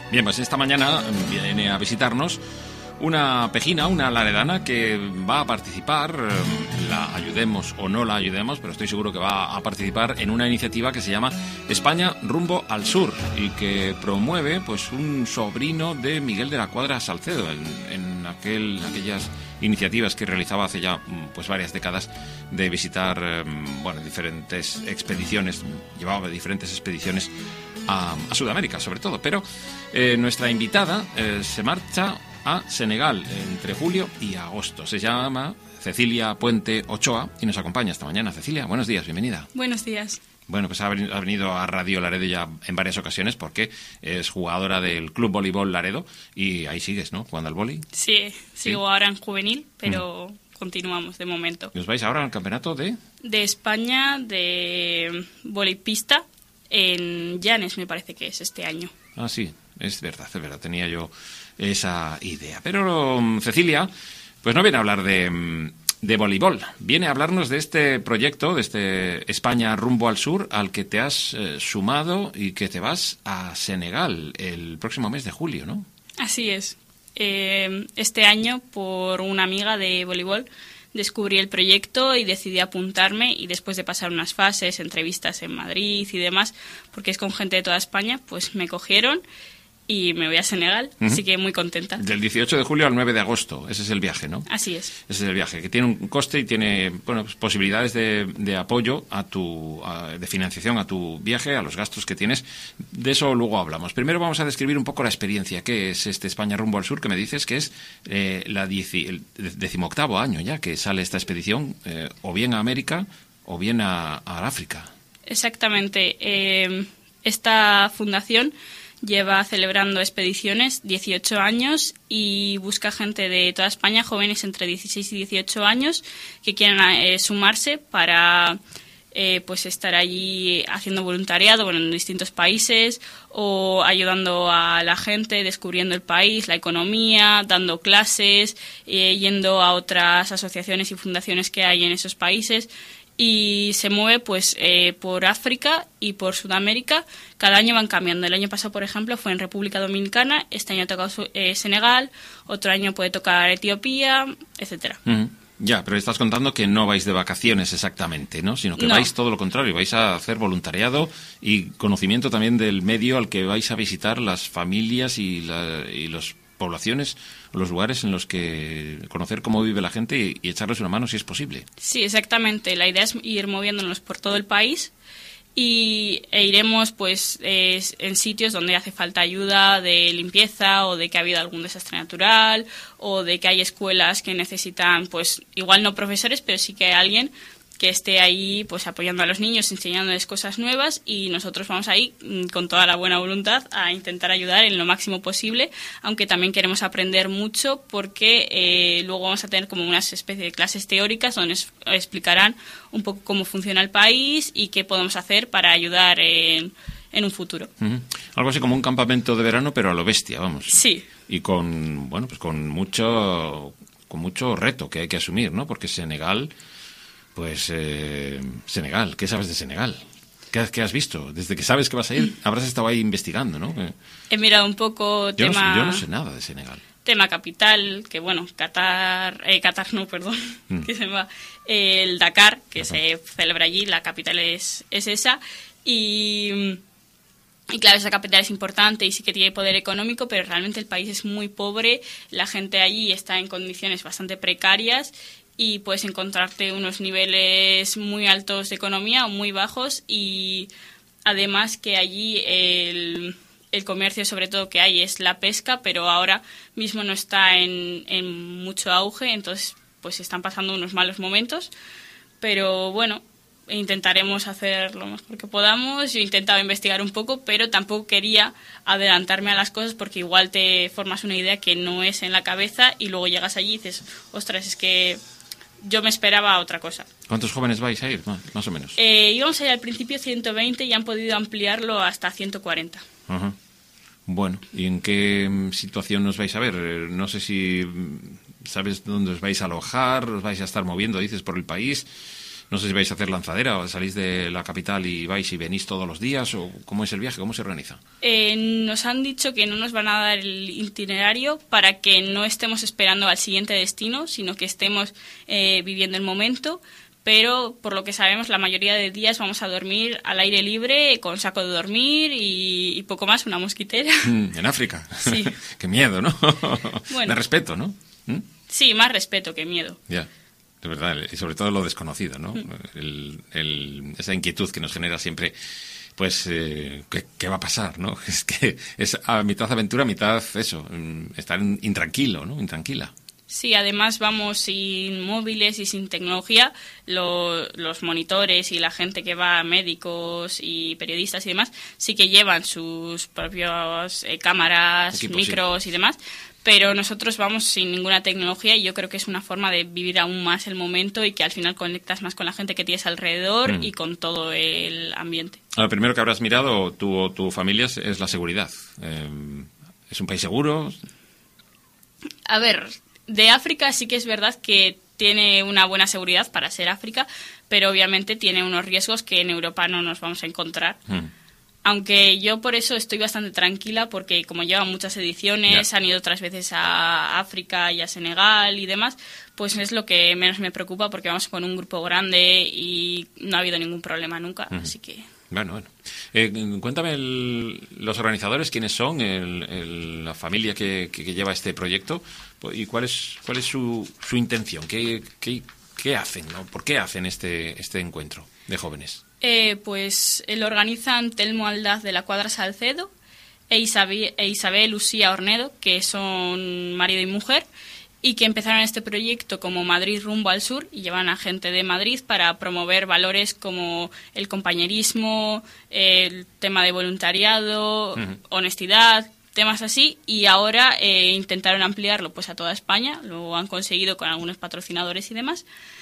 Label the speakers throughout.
Speaker 1: Bien, pues esta mañana viene a visitarnos una pejina, una laredana que va a participar, la ayudemos o no la ayudemos, pero estoy seguro que va a participar en una iniciativa que se llama España rumbo al sur y que promueve pues un sobrino de Miguel de la Cuadra Salcedo en aquellas iniciativas que realizaba hace ya pues varias décadas de visitar diferentes expediciones, llevaba diferentes expediciones a Sudamérica sobre todo, pero nuestra invitada se marcha a Senegal entre julio y agosto. Se llama Cecilia Puente Ochoa y nos acompaña esta mañana. Cecilia, buenos días, bienvenida.
Speaker 2: Buenos días.
Speaker 1: Bueno, pues ha venido a Radio Laredo ya en varias ocasiones porque es jugadora del Club Voleibol Laredo y ahí sigues, ¿no? Jugando al vóley.
Speaker 2: Sí, sigo ahora en juvenil, pero continuamos de momento.
Speaker 1: ¿Y os vais ahora al campeonato de...?
Speaker 2: De España, de voleipista, en Llanes me parece que es este año.
Speaker 1: Ah, sí, es verdad, tenía yo esa idea. Pero Cecilia, pues no viene a hablar de voleibol, viene a hablarnos de este proyecto, de este España rumbo al sur, al que te has sumado y que te vas a Senegal el próximo mes de julio, ¿no?
Speaker 2: Así es. Este año, por una amiga de voleibol, descubrí el proyecto y decidí apuntarme, y después de pasar unas fases, entrevistas en Madrid y demás, porque es con gente de toda España, pues me cogieron y me voy a Senegal, así que muy contenta. Del
Speaker 1: 18 de julio al 9 de agosto, ese es el viaje, ¿no?
Speaker 2: Así es.
Speaker 1: Ese es el viaje, que tiene un coste y tiene pues posibilidades de apoyo de financiación a tu viaje, a los gastos que tienes. De eso luego hablamos. Primero vamos a describir un poco la experiencia. ¿Qué es este España rumbo al sur? Que me dices que es el 18º año ya que sale esta expedición, o bien a América o bien a África.
Speaker 2: Exactamente. Esta fundación lleva celebrando expediciones 18 años y busca gente de toda España, jóvenes entre 16 y 18 años, que quieran sumarse para pues estar allí haciendo voluntariado en distintos países o ayudando a la gente, descubriendo el país, la economía, dando clases, yendo a otras asociaciones y fundaciones que hay en esos países. Y se mueve pues por África y por Sudamérica. Cada año van cambiando. El año pasado, por ejemplo, fue en República Dominicana. Este año ha tocado Senegal. Otro año puede tocar Etiopía, etcétera.
Speaker 1: Ya, pero estás contando que no vais de vacaciones exactamente, ¿no? Sino que vais todo lo contrario. Vais a hacer voluntariado y conocimiento también del medio al que vais a visitar las familias y las poblaciones, los lugares en los que conocer cómo vive la gente y echarles una mano si es posible.
Speaker 2: Sí, exactamente. La idea es ir moviéndonos por todo el país e iremos pues en sitios donde hace falta ayuda de limpieza o de que ha habido algún desastre natural o de que hay escuelas que necesitan, pues igual no profesores, pero sí que hay alguien que esté ahí pues apoyando a los niños, enseñándoles cosas nuevas, y nosotros vamos ahí con toda la buena voluntad a intentar ayudar en lo máximo posible, aunque también queremos aprender mucho porque luego vamos a tener como una especie de clases teóricas donde nos explicarán un poco cómo funciona el país y qué podemos hacer para ayudar en un futuro.
Speaker 1: Algo así como un campamento de verano, pero a lo bestia, vamos.
Speaker 2: Sí.
Speaker 1: Y con mucho reto que hay que asumir, ¿no? Porque Senegal... Pues Senegal, ¿qué sabes de Senegal? ¿Qué has visto? Desde que sabes que vas a ir, habrás estado ahí investigando, ¿no?
Speaker 2: He mirado un poco
Speaker 1: yo no sé nada de Senegal.
Speaker 2: Tema capital, que Qatar que se llama el Dakar, que se celebra allí, la capital es esa, y claro, esa capital es importante y sí que tiene poder económico, pero realmente el país es muy pobre, la gente allí está en condiciones bastante precarias, y puedes encontrarte unos niveles muy altos de economía o muy bajos, y además que allí el comercio sobre todo que hay es la pesca, pero ahora mismo no está en mucho auge, entonces pues están pasando unos malos momentos, pero bueno, intentaremos hacer lo mejor que podamos. Yo he intentado investigar un poco, pero tampoco quería adelantarme a las cosas porque igual te formas una idea que no es en la cabeza y luego llegas allí y dices, ostras, es que yo me esperaba otra cosa.
Speaker 1: ¿Cuántos jóvenes vais a ir, más o menos?
Speaker 2: Íbamos a ir al principio 120 y han podido ampliarlo hasta 140.
Speaker 1: Ajá. Bueno, ¿y en qué situación os vais a ver? No sé si sabes dónde os vais a alojar, os vais a estar moviendo, dices, por el país. No sé si vais a hacer lanzadera o salís de la capital y vais y venís todos los días, o cómo es el viaje, cómo se organiza.
Speaker 2: Nos han dicho que no nos van a dar el itinerario para que no estemos esperando al siguiente destino, sino que estemos viviendo el momento. Pero por lo que sabemos, la mayoría de días vamos a dormir al aire libre, con saco de dormir y poco más, una mosquitera.
Speaker 1: En África.
Speaker 2: Sí.
Speaker 1: Qué miedo, ¿no?
Speaker 2: Bueno.
Speaker 1: De respeto, ¿no?
Speaker 2: Sí, más respeto que miedo.
Speaker 1: Ya, de verdad, y sobre todo lo desconocido, ¿no? Esa inquietud que nos genera siempre, pues, ¿qué va a pasar, no? Es que es a mitad aventura, a mitad eso, estar intranquilo, ¿no? Intranquila.
Speaker 2: Sí, además vamos sin móviles y sin tecnología. Los monitores y la gente que va, médicos y periodistas y demás, sí que llevan sus propias cámaras,
Speaker 1: Equipos,
Speaker 2: micros
Speaker 1: sí.
Speaker 2: y demás, pero nosotros vamos sin ninguna tecnología y yo creo que es una forma de vivir aún más el momento y que al final conectas más con la gente que tienes alrededor y con todo el ambiente.
Speaker 1: Lo primero que habrás mirado tú o tu familia es la seguridad. ¿Es un país seguro?
Speaker 2: A ver, de África sí que es verdad que tiene una buena seguridad para ser África, pero obviamente tiene unos riesgos que en Europa no nos vamos a encontrar. Aunque yo por eso estoy bastante tranquila, porque como llevan muchas ediciones, han ido otras veces a África y a Senegal y demás, pues es lo que menos me preocupa, porque vamos con un grupo grande y no ha habido ningún problema nunca, así que...
Speaker 1: Bueno. Cuéntame los organizadores, quiénes son, la familia que lleva este proyecto y cuál es su intención, qué hacen, ¿no? ¿Por qué hacen este encuentro de jóvenes?
Speaker 2: Pues lo organizan Telmo Aldaz de la Cuadra Salcedo e Isabel Lucía Ornedo, que son marido y mujer, y que empezaron este proyecto como Madrid rumbo al sur y llevan a gente de Madrid para promover valores como el compañerismo, el tema de voluntariado, honestidad, temas así, y ahora intentaron ampliarlo pues a toda España, lo han conseguido con algunos patrocinadores y demás.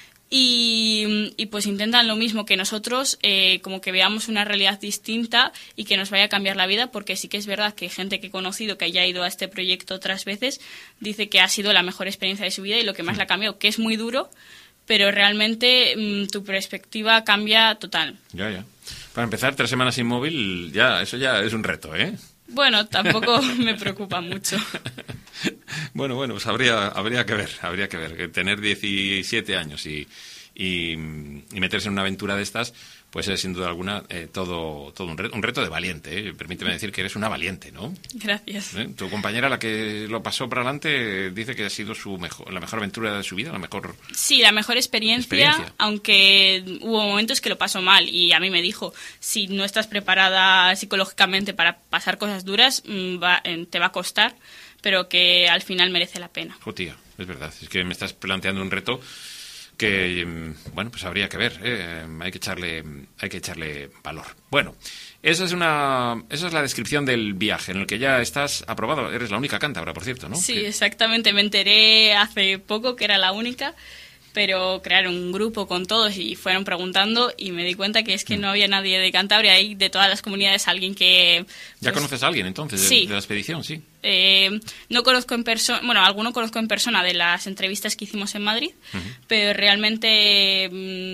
Speaker 2: Y pues intentan lo mismo que nosotros, como que veamos una realidad distinta y que nos vaya a cambiar la vida, porque sí que es verdad que gente que he conocido que haya ido a este proyecto otras veces dice que ha sido la mejor experiencia de su vida y lo que más le ha cambiado, que es muy duro, pero realmente tu perspectiva cambia total.
Speaker 1: Ya. Para empezar, 3 semanas sin móvil, eso ya es un reto, ¿eh?
Speaker 2: Bueno, tampoco me preocupa mucho.
Speaker 1: Bueno, pues habría que ver. Tener 17 años y meterse en una aventura de estas, pues es sin duda alguna todo un reto de valiente, ¿eh? Permíteme decir que eres una valiente, ¿no?
Speaker 2: Gracias.
Speaker 1: Tu compañera, la que lo pasó para adelante, dice que ha sido la mejor aventura de su vida, la mejor...
Speaker 2: Sí, la mejor experiencia, aunque hubo momentos que lo pasó mal y a mí me dijo, si no estás preparada psicológicamente para pasar cosas duras, te va a costar, pero que al final merece la pena.
Speaker 1: Tía, es verdad, es que me estás planteando un reto que, bueno, pues habría que ver, hay que echarle valor. Bueno, esa es la descripción del viaje en el que ya estás aprobado. Eres la única cántabra, por cierto, ¿no?
Speaker 2: Sí, exactamente. Me enteré hace poco que era la única, pero crearon un grupo con todos y fueron preguntando y me di cuenta que es que no había nadie de Cantabria, hay de todas las comunidades alguien que... Pues,
Speaker 1: ¿ya conoces a alguien entonces
Speaker 2: sí,
Speaker 1: de la expedición? Sí.
Speaker 2: No conozco en persona, bueno, alguno conozco en persona de las entrevistas que hicimos en Madrid, pero realmente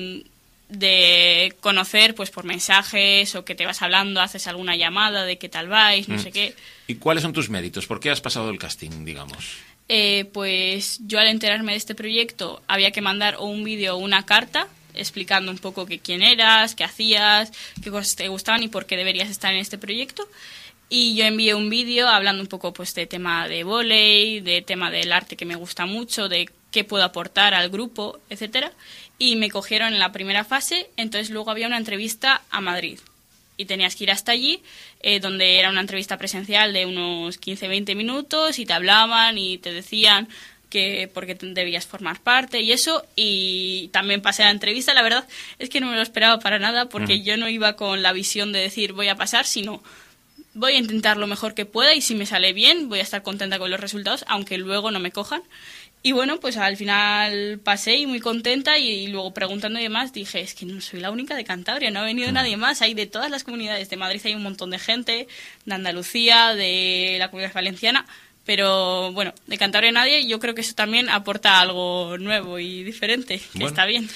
Speaker 2: de conocer pues por mensajes o que te vas hablando, haces alguna llamada de qué tal vais, no sé qué.
Speaker 1: ¿Y cuáles son tus méritos? ¿Por qué has pasado el casting, digamos?
Speaker 2: Pues yo al enterarme de este proyecto había que mandar o un vídeo o una carta explicando un poco quién eras, qué hacías, qué cosas te gustaban y por qué deberías estar en este proyecto. Y yo envié un vídeo hablando un poco pues de tema de vóley, de tema del arte que me gusta mucho, de qué puedo aportar al grupo, etcétera. Y me cogieron en la primera fase, entonces luego había una entrevista a Madrid. Y tenías que ir hasta allí, donde era una entrevista presencial de unos 15-20 minutos y te hablaban y te decían que por qué debías formar parte y eso. Y también pasé la entrevista. La verdad es que no me lo esperaba para nada porque yo no iba con la visión de decir voy a pasar, sino voy a intentar lo mejor que pueda y si me sale bien voy a estar contenta con los resultados, aunque luego no me cojan. Y bueno, pues al final pasé y muy contenta y luego preguntando y demás dije, es que no soy la única de Cantabria, no ha venido nadie más, hay de todas las comunidades, de Madrid hay un montón de gente, de Andalucía, de la Comunidad Valenciana, pero bueno, de Cantabria nadie, yo creo que eso también aporta algo nuevo y diferente, que está bien.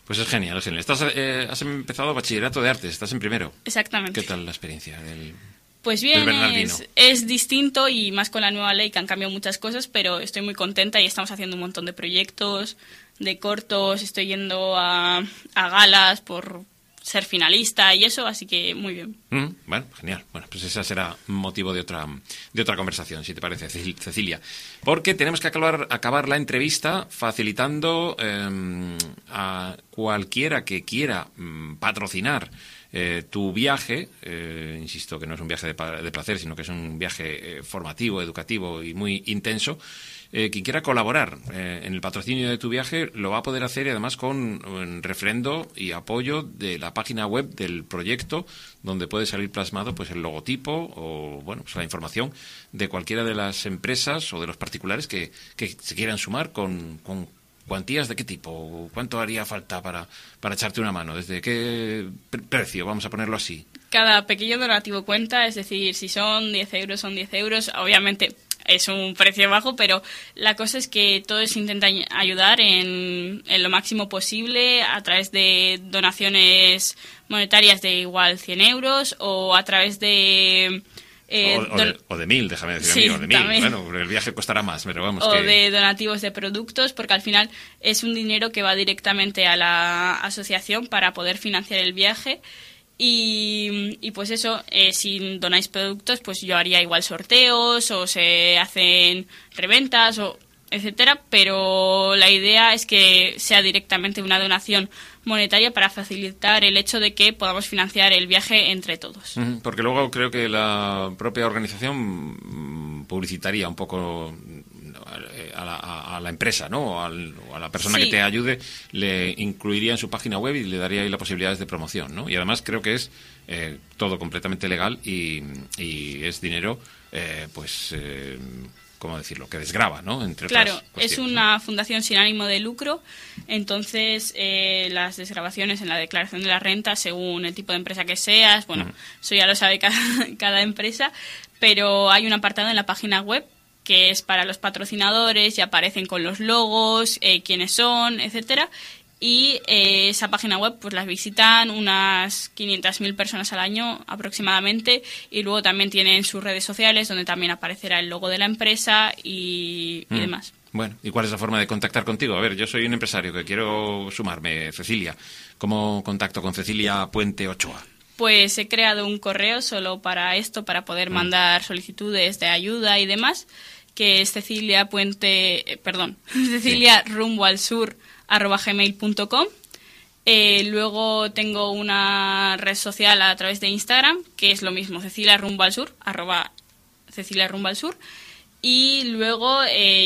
Speaker 1: Pues es genial, es genial. Has empezado bachillerato de artes, estás en primero.
Speaker 2: Exactamente.
Speaker 1: ¿Qué tal la experiencia
Speaker 2: Pues bien, es distinto y más con la nueva ley que han cambiado muchas cosas, pero estoy muy contenta y estamos haciendo un montón de proyectos, de cortos, estoy yendo a galas por ser finalista y eso, así que muy bien.
Speaker 1: Bueno, genial. Bueno, pues esa será motivo de otra conversación, si te parece, Cecilia. Porque tenemos que acabar la entrevista facilitando a cualquiera que quiera patrocinar tu viaje. Insisto que no es un viaje de placer, sino que es un viaje formativo, educativo y muy intenso. Quien quiera colaborar en el patrocinio de tu viaje lo va a poder hacer, y además con refrendo y apoyo de la página web del proyecto, donde puede salir plasmado pues el logotipo o pues la información de cualquiera de las empresas o de los particulares que se quieran sumar con cuantías de qué tipo. ¿Cuánto haría falta para echarte una mano? ¿Desde qué precio? Vamos a ponerlo así.
Speaker 2: Cada pequeño donativo cuenta, es decir, si son 10 euros, son 10 euros. Obviamente es un precio bajo, pero la cosa es que todos intentan ayudar en lo máximo posible a través de donaciones monetarias de igual 100 euros o a través de...
Speaker 1: o de 1000, déjame decir,
Speaker 2: sí,
Speaker 1: o de 1000.
Speaker 2: También.
Speaker 1: Bueno, el viaje costará más, pero vamos.
Speaker 2: O de donativos de productos, porque al final es un dinero que va directamente a la asociación para poder financiar el viaje. Y pues eso, si donáis productos, pues yo haría igual sorteos o se hacen reventas o etcétera, pero la idea es que sea directamente una donación monetaria para facilitar el hecho de que podamos financiar el viaje entre todos.
Speaker 1: Porque luego creo que la propia organización publicitaría un poco a la empresa, ¿no? O a la persona que te ayude, le incluiría en su página web y le daría ahí las posibilidades de promoción, ¿no? Y además creo que es todo completamente legal y es dinero, ¿cómo decirlo?, que desgrava, ¿no? Entre otras cuestiones,
Speaker 2: es una fundación sin ánimo de lucro, entonces las desgravaciones en la declaración de la renta, según el tipo de empresa que seas, eso ya lo sabe cada empresa, pero hay un apartado en la página web que es para los patrocinadores y aparecen con los logos, quiénes son, etcétera. Y esa página web pues las visitan unas 500.000 personas al año aproximadamente, y luego también tienen sus redes sociales donde también aparecerá el logo de la empresa y demás.
Speaker 1: Bueno, ¿y cuál es la forma de contactar contigo? A ver, yo soy un empresario que quiero sumarme, Cecilia. ¿Cómo contacto con Cecilia Puente Ochoa?
Speaker 2: Pues he creado un correo solo para esto, para poder mandar solicitudes de ayuda y demás, que es ceciliarumboalsur@gmail.com. Luego tengo una red social a través de Instagram, que es lo mismo, ceciliarumboalsur, @ceciliarumboalsur. Y luego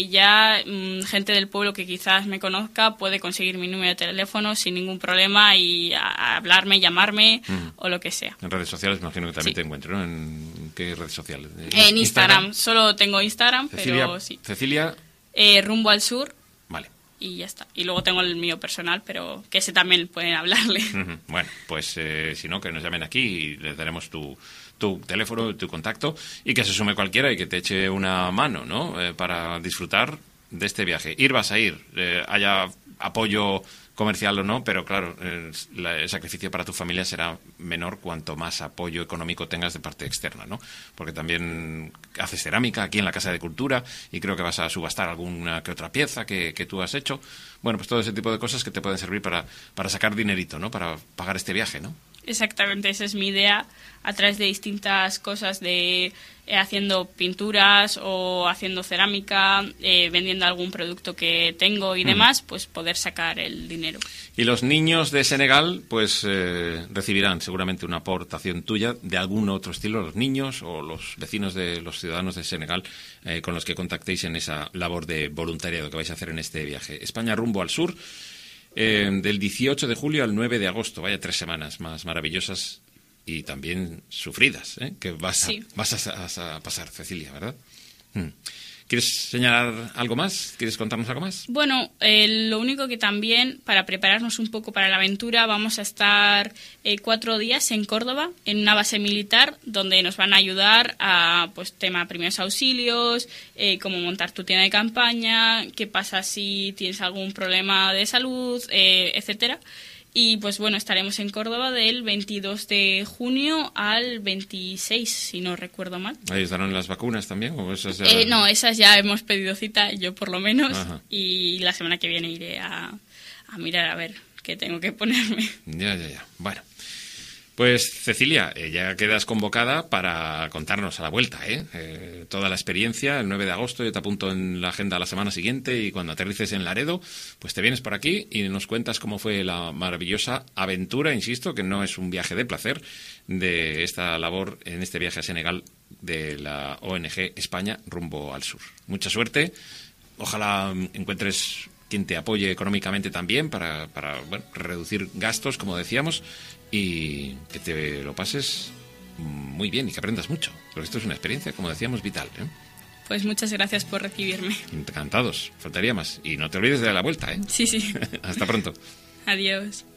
Speaker 2: gente del pueblo que quizás me conozca puede conseguir mi número de teléfono sin ningún problema y hablarme, llamarme o lo que sea.
Speaker 1: En redes sociales me imagino que también te encuentro, ¿no? ¿En qué redes sociales?
Speaker 2: En Instagram. Solo tengo Instagram,
Speaker 1: Cecilia,
Speaker 2: pero sí.
Speaker 1: Cecilia...
Speaker 2: Rumbo al Sur.
Speaker 1: Vale.
Speaker 2: Y ya está. Y luego tengo el mío personal, pero que ese también pueden hablarle.
Speaker 1: Bueno, pues si no, que nos llamen aquí y les daremos tu teléfono, tu contacto, y que se sume cualquiera y que te eche una mano, ¿no? Para disfrutar de este viaje. Vas a ir, haya apoyo comercial o no, pero claro, el sacrificio para tu familia será menor cuanto más apoyo económico tengas de parte externa, ¿no? Porque también haces cerámica aquí en la Casa de Cultura y creo que vas a subastar alguna que otra pieza que tú has hecho. Bueno, pues todo ese tipo de cosas que te pueden servir para sacar dinerito, ¿no? Para pagar este viaje, ¿no?
Speaker 2: Exactamente, esa es mi idea, a través de distintas cosas, de haciendo pinturas o haciendo cerámica, vendiendo algún producto que tengo y demás, pues poder sacar el dinero.
Speaker 1: Y los niños de Senegal pues recibirán seguramente una aportación tuya de algún otro estilo, los niños o los vecinos de los ciudadanos de Senegal con los que contactéis en esa labor de voluntariado que vais a hacer en este viaje. España rumbo al sur. Del 18 de julio al 9 de agosto. Vaya 3 semanas más maravillosas y también sufridas, que vas a pasar, Cecilia, ¿verdad? ¿Quieres señalar algo más? ¿Quieres contarnos algo más?
Speaker 2: Bueno, lo único que también, para prepararnos un poco para la aventura, vamos a estar 4 días en Córdoba, en una base militar, donde nos van a ayudar a, pues, tema primeros auxilios, cómo montar tu tienda de campaña, qué pasa si tienes algún problema de salud, etcétera. Y pues bueno, estaremos en Córdoba del 22 de junio al 26, si no recuerdo mal.
Speaker 1: ¿Ahí estarán las vacunas también? ¿O esas ya...
Speaker 2: No, esas ya hemos pedido cita, yo por lo menos.
Speaker 1: Ajá.
Speaker 2: Y la semana que viene iré a mirar a ver qué tengo que ponerme.
Speaker 1: Ya. Bueno. Pues Cecilia, ya quedas convocada para contarnos a la vuelta, toda la experiencia. El 9 de agosto yo te apunto en la agenda la semana siguiente y cuando aterrices en Laredo, pues te vienes por aquí y nos cuentas cómo fue la maravillosa aventura, insisto, que no es un viaje de placer, de esta labor en este viaje a Senegal de la ONG España rumbo al sur. Mucha suerte. Ojalá encuentres quien te apoye económicamente también para reducir gastos, como decíamos, y que te lo pases muy bien y que aprendas mucho, porque esto es una experiencia, como decíamos, vital.
Speaker 2: Pues muchas gracias por recibirme.
Speaker 1: Encantados, faltaría más. Y no te olvides de la vuelta,
Speaker 2: Sí.
Speaker 1: Hasta pronto.
Speaker 2: Adiós.